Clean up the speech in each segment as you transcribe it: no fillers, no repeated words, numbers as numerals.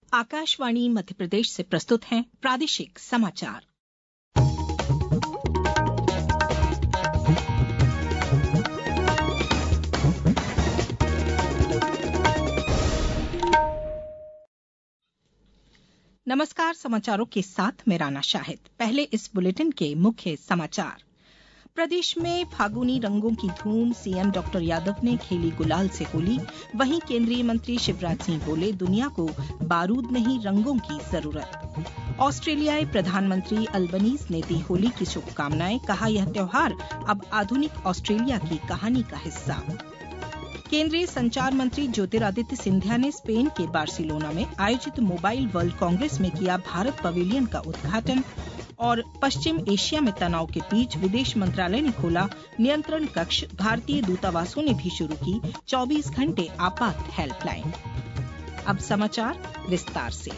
आकाशवाणी मध्य प्रदेश से प्रस्तुत हैं प्रादेशिक समाचार। नमस्कार, समाचारों के साथ मैं राना शाहिद। पहले इस बुलेटिन के मुख्य समाचार। प्रदेश में फागुनी रंगों की धूम, सीएम डॉ यादव ने खेली गुलाल से होली। वहीं केंद्रीय मंत्री शिवराज सिंह बोले, दुनिया को बारूद नहीं रंगों की जरूरत। ऑस्ट्रेलियाई प्रधानमंत्री अल्बनीज ने दी होली की शुभकामनाएं, कहा यह त्योहार अब आधुनिक ऑस्ट्रेलिया की कहानी का हिस्सा। केंद्रीय संचार मंत्री ज्योतिरादित्य सिंधिया ने स्पेन के बार्सिलोना में आयोजित मोबाइल वर्ल्ड कांग्रेस में किया भारत पवेलियन का उद्घाटन। और पश्चिम एशिया में तनाव के बीच विदेश मंत्रालय ने खोला नियंत्रण कक्ष। भारतीय दूतावासों ने भी शुरू की 24 घंटे आपात हेल्पलाइन। अब समाचार विस्तार से।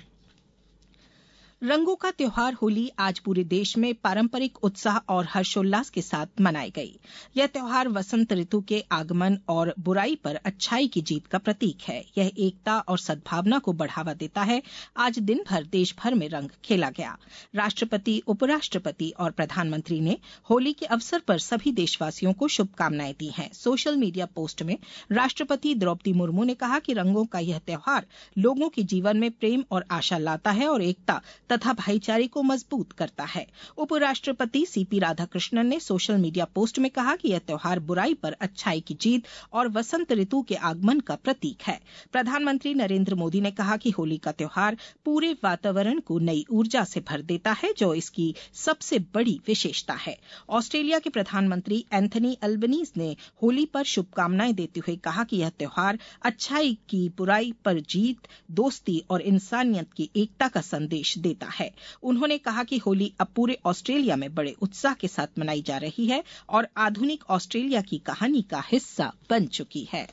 रंगों का त्योहार होली आज पूरे देश में पारंपरिक उत्साह और हर्षोल्लास के साथ मनाई गई। यह त्योहार वसंत ऋतु के आगमन और बुराई पर अच्छाई की जीत का प्रतीक है। यह एकता और सद्भावना को बढ़ावा देता है। आज दिन भर देश भर में रंग खेला गया। राष्ट्रपति, उपराष्ट्रपति और प्रधानमंत्री ने होली के अवसर पर सभी देशवासियों को शुभकामनाएं दी हैं। सोशल मीडिया पोस्ट में राष्ट्रपति द्रौपदी मुर्मू ने कहा कि रंगों का यह त्योहार लोगों के जीवन में प्रेम और आशा लाता है और एकता तथा भाईचारे को मजबूत करता है। उपराष्ट्रपति सीपी राधाकृष्णन ने सोशल मीडिया पोस्ट में कहा कि यह त्योहार बुराई पर अच्छाई की जीत और वसंत ऋतु के आगमन का प्रतीक है। प्रधानमंत्री नरेंद्र मोदी ने कहा कि होली का त्योहार पूरे वातावरण को नई ऊर्जा से भर देता है, जो इसकी सबसे बड़ी विशेषता है। ऑस्ट्रेलिया के प्रधानमंत्री एंथनी अल्बनीज ने होली पर शुभकामनाएं देते हुए कहा कि यह त्योहार अच्छाई की बुराई पर जीत, दोस्ती और इंसानियत की एकता का संदेश देता है। उन्होंने कहा कि होली अब पूरे ऑस्ट्रेलिया में बड़े उत्साह के साथ मनाई जा रही है और आधुनिक ऑस्ट्रेलिया की कहानी का हिस्सा बन चुकी है।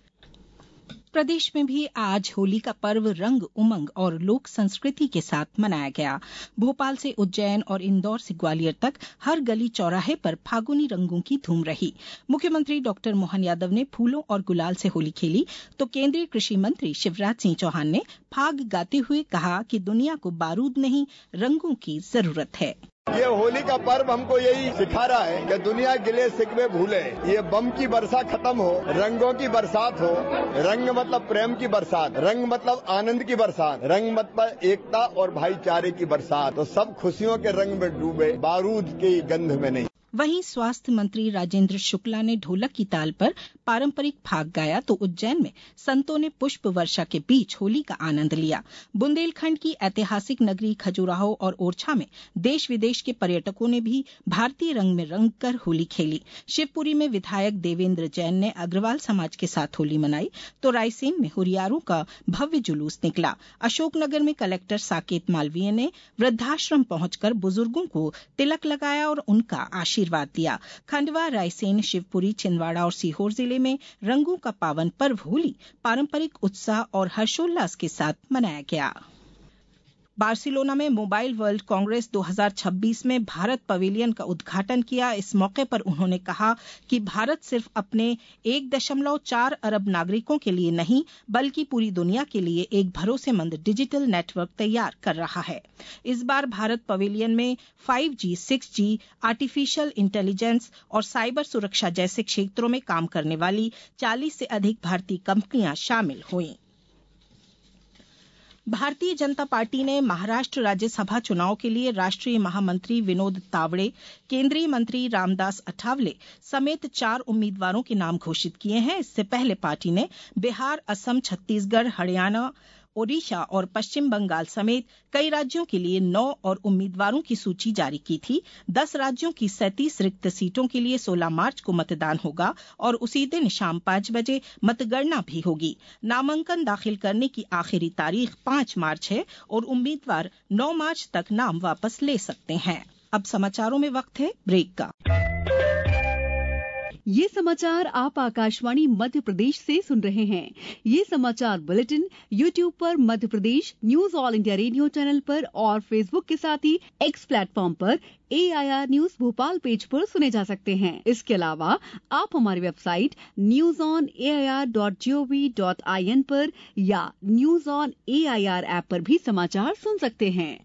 प्रदेश में भी आज होली का पर्व रंग, उमंग और लोक संस्कृति के साथ मनाया गया। भोपाल से उज्जैन और इंदौर से ग्वालियर तक हर गली चौराहे पर फागुनी रंगों की धूम रही। मुख्यमंत्री डॉ मोहन यादव ने फूलों और गुलाल से होली खेली तो केंद्रीय कृषि मंत्री शिवराज सिंह चौहान ने फाग गाते हुए कहा कि दुनिया को बारूद नहीं रंगों की जरूरत है। ये होली का पर्व हमको यही सिखा रहा है कि दुनिया गिले शिकवे भूले, ये बम की वर्षा खत्म हो, रंगों की बरसात हो। रंग मतलब प्रेम की बरसात, रंग मतलब आनंद की बरसात, रंग मतलब एकता और भाईचारे की बरसात। तो सब खुशियों के रंग में डूबे, बारूद की गंध में नहीं। वहीं स्वास्थ्य मंत्री राजेंद्र शुक्ला ने ढोलक की ताल पर पारंपरिक फाग गाया तो उज्जैन में संतों ने पुष्प वर्षा के बीच होली का आनंद लिया। बुंदेलखंड की ऐतिहासिक नगरी खजुराहो और ओरछा में देश विदेश के पर्यटकों ने भी भारतीय रंग में रंग कर होली खेली। शिवपुरी में विधायक देवेंद्र जैन ने अग्रवाल समाज के साथ होली मनाई तो रायसेन में हुरियारों का भव्य जुलूस निकला। अशोकनगर में कलेक्टर साकेत मालवीय ने वृद्धाश्रम पहुंचकर बुजुर्गों को तिलक लगाया और उनका आशीर्वाद दिया। खंडवा, रायसेन, शिवपुरी, छिंदवाड़ा और सीहोर जिले में रंगों का पावन पर्व होली पारंपरिक उत्साह और हर्षोल्लास के साथ मनाया गया। बार्सिलोना में मोबाइल वर्ल्ड कांग्रेस 2026 में भारत पवेलियन का उद्घाटन किया। इस मौके पर उन्होंने कहा कि भारत सिर्फ अपने 1.4 अरब नागरिकों के लिए नहीं बल्कि पूरी दुनिया के लिए एक भरोसेमंद डिजिटल नेटवर्क तैयार कर रहा है। इस बार भारत पवेलियन में 5G, 6G, आर्टिफिशियल इंटेलिजेंस और साइबर सुरक्षा जैसे क्षेत्रों में काम करने वाली 40 से अधिक भारतीय कंपनियां शामिल हुईं। भारतीय जनता पार्टी ने महाराष्ट्र राज्यसभा चुनाव के लिए राष्ट्रीय महामंत्री विनोद तावड़े, केंद्रीय मंत्री रामदास अठावले समेत 4 उम्मीदवारों के नाम घोषित किए हैं। इससे पहले पार्टी ने बिहार, असम, छत्तीसगढ़, हरियाणा, ओडिशा और पश्चिम बंगाल समेत कई राज्यों के लिए 9 और उम्मीदवारों की सूची जारी की थी। 10 राज्यों की 37 रिक्त सीटों के लिए 16 मार्च को मतदान होगा और उसी दिन शाम 5 बजे मतगणना भी होगी। नामांकन दाखिल करने की आखिरी तारीख 5 मार्च है और उम्मीदवार 9 मार्च तक नाम वापस ले सकते हैं। अब समाचारों में वक्त है ब्रेक का। ये समाचार आप आकाशवाणी मध्य प्रदेश से सुन रहे हैं। ये समाचार बुलेटिन YouTube पर Madhya Pradesh news all India radio channel पर और फेसबुक के साथ ही X प्लेटफॉर्म पर AIR न्यूज भोपाल पेज पर सुने जा सकते हैं। इसके अलावा आप हमारी वेबसाइट newsonair.gov.in पर या न्यूज ऑन AIR ऐप पर भी समाचार सुन सकते हैं।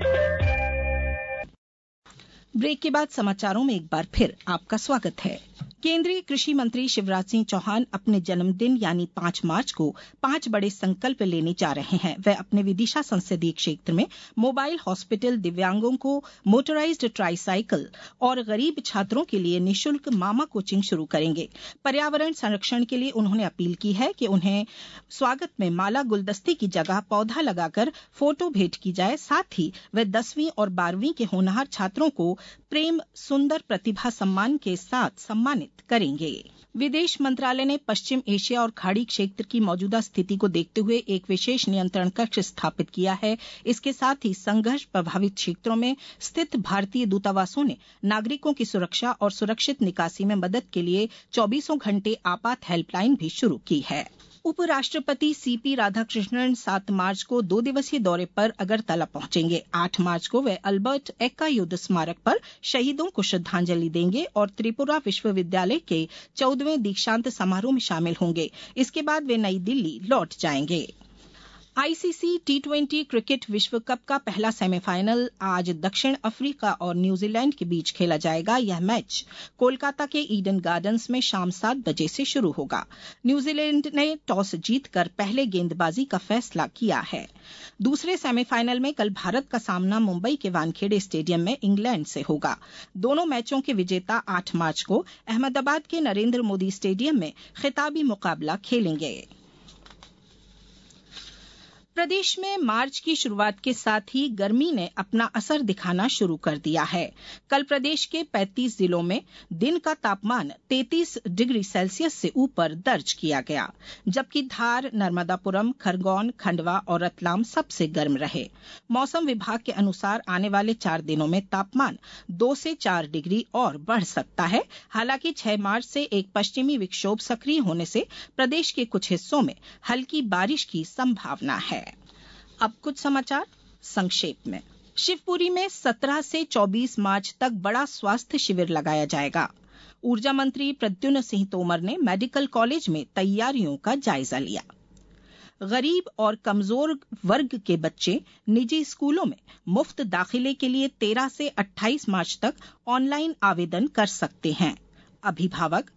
ब्रेक के बाद समाचारों में एक बार फिर आपका स्वागत है। केंद्रीय कृषि मंत्री शिवराज सिंह चौहान अपने जन्मदिन यानी 5 मार्च को 5 बड़े संकल्प लेने जा रहे हैं। वे अपने विदिशा संसदीय क्षेत्र में मोबाइल हॉस्पिटल, दिव्यांगों को मोटराइज्ड ट्राईसाइकिल और गरीब छात्रों के लिए निःशुल्क मामा कोचिंग शुरू करेंगे। पर्यावरण संरक्षण के लिए उन्होंने अपील की है कि उन्हें स्वागत में माला गुलदस्ते की जगह पौधा लगाकर फोटो भेंट की जाए। साथ ही वे 10वीं और 12वीं के होनहार छात्रों को प्रेम सुंदर प्रतिभा सम्मान के साथ सम्मानित करेंगे। विदेश मंत्रालय ने पश्चिम एशिया और खाड़ी क्षेत्र की मौजूदा स्थिति को देखते हुए एक विशेष नियंत्रण कक्ष स्थापित किया है। इसके साथ ही संघर्ष प्रभावित क्षेत्रों में स्थित भारतीय दूतावासों ने नागरिकों की सुरक्षा और सुरक्षित निकासी में मदद के लिए 24 घंटे आपात हेल्पलाइन भी शुरू की है। उपराष्ट्रपति सीपी राधाकृष्णन 7 मार्च को 2 दिवसीय दौरे पर अगरतला पहुंचेंगे। 8 मार्च को वे अल्बर्ट एक्का युद्ध स्मारक पर शहीदों को श्रद्धांजलि देंगे और त्रिपुरा विश्वविद्यालय के 14वें दीक्षांत समारोह में शामिल होंगे। इसके बाद वे नई दिल्ली लौट जाएंगे। आईसीसी T20 क्रिकेट विश्व कप का पहला सेमीफाइनल आज दक्षिण अफ्रीका और न्यूजीलैंड के बीच खेला जाएगा। यह मैच कोलकाता के ईडन गार्डन्स में शाम 7 बजे से शुरू होगा। न्यूजीलैंड ने टॉस जीतकर पहले गेंदबाजी का फैसला किया है। दूसरे सेमीफाइनल में कल भारत का सामना मुंबई के वानखेड़े स्टेडियम में इंग्लैंड से होगा। दोनों मैचों के विजेता 8 मार्च को अहमदाबाद के नरेंद्र मोदी स्टेडियम में खिताबी मुकाबला खेलेंगे। प्रदेश में मार्च की शुरुआत के साथ ही गर्मी ने अपना असर दिखाना शुरू कर दिया है। कल प्रदेश के 35 जिलों में दिन का तापमान 33 डिग्री सेल्सियस से ऊपर दर्ज किया गया, जबकि धार, नर्मदापुरम, खरगोन, खंडवा और रतलाम सबसे गर्म रहे। मौसम विभाग के अनुसार आने वाले 4 दिनों में तापमान 2 से 4 डिग्री और बढ़ सकता है। हालांकि 6 मार्च से एक पश्चिमी विक्षोभ सक्रिय होने से प्रदेश के कुछ हिस्सों में हल्की बारिश की संभावना है। अब कुछ समाचार संक्षेप में। शिवपुरी में 17 से 24 मार्च तक बड़ा स्वास्थ्य शिविर लगाया जाएगा। ऊर्जा मंत्री प्रद्युम्न सिंह तोमर ने मेडिकल कॉलेज में तैयारियों का जायजा लिया। गरीब और कमजोर वर्ग के बच्चे निजी स्कूलों में मुफ्त दाखिले के लिए 13 से 28 मार्च तक ऑनलाइन आवेदन कर सकते हैं। अभिभावक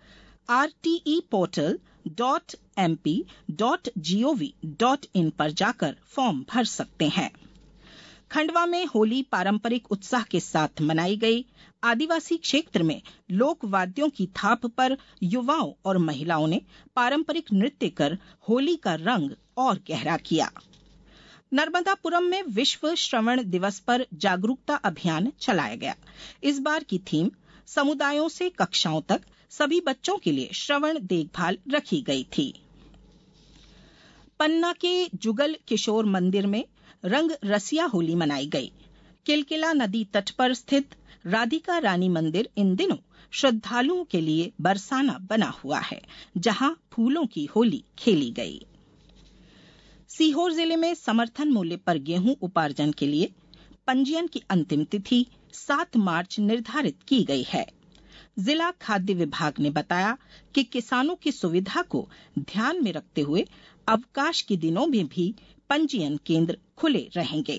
rte.mp.gov.in पर जाकर फॉर्म भर सकते हैं। खंडवा में होली पारंपरिक उत्साह के साथ मनाई गई। आदिवासी क्षेत्र में लोक वाद्यों की थाप पर युवाओं और महिलाओं ने पारंपरिक नृत्य कर होली का रंग और गहरा किया। नर्मदापुरम में विश्व श्रवण दिवस पर जागरूकता अभियान चलाया गया। इस बार की थीम समुदायों से कक्षाओं तक सभी बच्चों के लिए श्रवण देखभाल रखी गई थी। पन्ना के जुगल किशोर मंदिर में रंग रसिया होली मनाई गई। किलकिला नदी तट पर स्थित राधिका रानी मंदिर इन दिनों श्रद्धालुओं के लिए बरसाना बना हुआ है, जहां फूलों की होली खेली गई। सीहोर जिले में समर्थन मूल्य पर गेहूं उपार्जन के लिए पंजीयन की अंतिम तिथि 7 मार्च निर्धारित की गई है। जिला खाद्य विभाग ने बताया कि किसानों की सुविधा को ध्यान में रखते हुए अवकाश के दिनों में भी पंजीयन केंद्र खुले रहेंगे।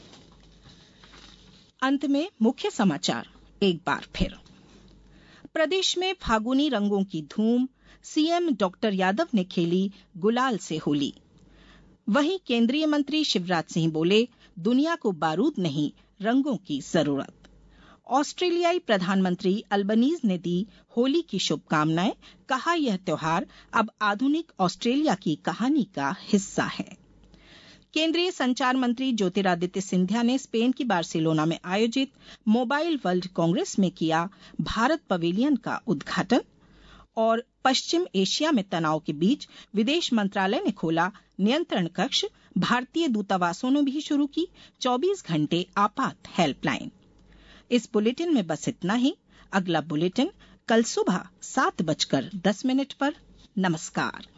अंत में मुख्य समाचार एक बार फिर। प्रदेश में फागुनी रंगों की धूम। सीएम डॉक्टर यादव ने खेली गुलाल से होली। वहीं केंद्रीय मंत्री शिवराज सिंह बोले, दुनिया को बारूद नहीं रंगों की जरूरत। ऑस्ट्रेलियाई प्रधानमंत्री अल्बनीज ने दी होली की शुभकामनाएं। कहा, यह त्योहार अब आधुनिक ऑस्ट्रेलिया की कहानी का हिस्सा है। केंद्रीय संचार मंत्री ज्योतिरादित्य सिंधिया ने स्पेन की बार्सिलोना में आयोजित मोबाइल वर्ल्ड कांग्रेस में किया भारत पवेलियन का उद्घाटन। और पश्चिम एशिया में तनाव के बीच विदेश मंत्रालय ने खोला नियंत्रण कक्ष। भारतीय दूतावासों ने भी शुरू की 24 घंटे आपात हेल्पलाइन। इस बुलेटिन में बस इतना ही। अगला बुलेटिन कल सुबह 7:10 पर। नमस्कार।